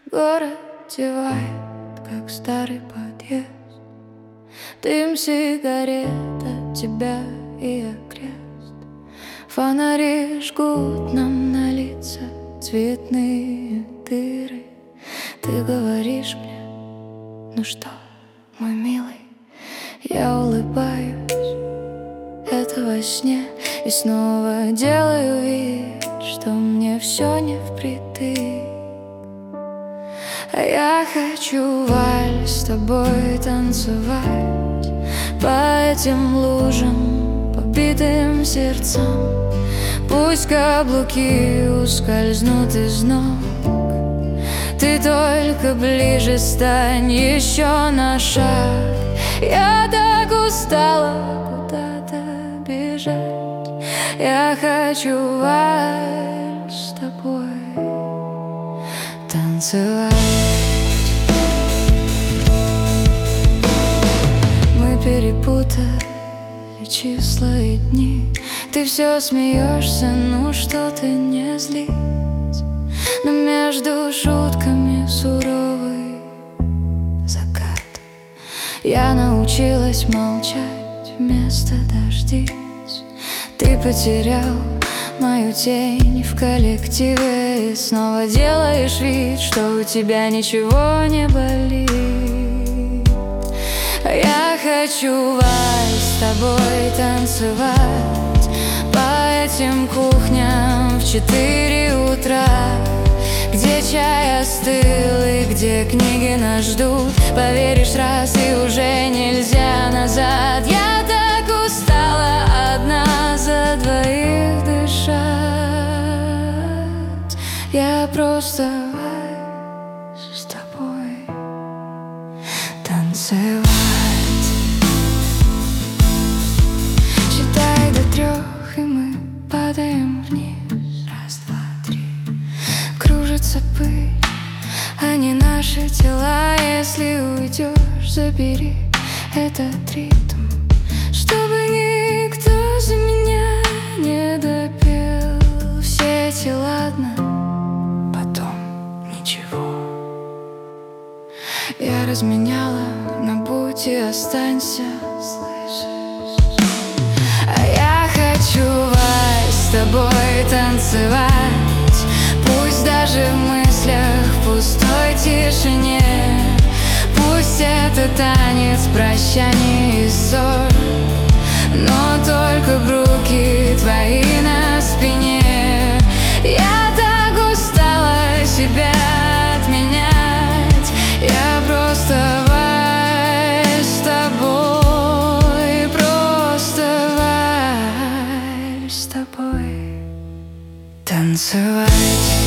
Город девает, как старый подъезд. Дым, сигарета, тебя и окрест. Фонари жгут нам на лица цветные дыры. Ты говоришь мне: ну что, мой милый? Я улыбаюсь, это во сне, и снова делаю вид, что мне все не впритык. А я хочу вальс с тобой танцевать по этим лужам, побитым сердцам. Пусть каблуки ускользнут из ног, ты только ближе стань еще на шаг. Я так устала куда-то бежать. Я хочу вальс с тобой танцевать. Мы перепутали числа и дни. Ты все смеешься, ну что ты не злись. Но между шутками суровый закат. Я научилась молчать вместо дождись. Ты потерял мою тень в коллективе и снова делаешь вид, что у тебя ничего не болит. А я хочу вальс с тобой танцевать по этим кухням в 4 утра, где чай остыл и где книги нас ждут. Поверишь раз, и уже нельзя назад. Я так устала одна за двоих дышать. Я просто вальс с тобой танцевать. Считай до 3, и мы падаем вниз. Раз, два, 3. Кружится пыль, а не наши тела. Если уйдешь, забери этот ритм, чтобы никто за меня не допел. Все эти ладно, потом ничего. Я разменяла на будь и останься, слышишь? А я хочу вальс с тобой танцевать, пусть даже в мыслях в пустой тишине. Пусть это танец прощаний и ссор, но только руки твои на спине. Я так устала себя отменять. Я просто вальс с тобой, просто вальс с тобой танцевать.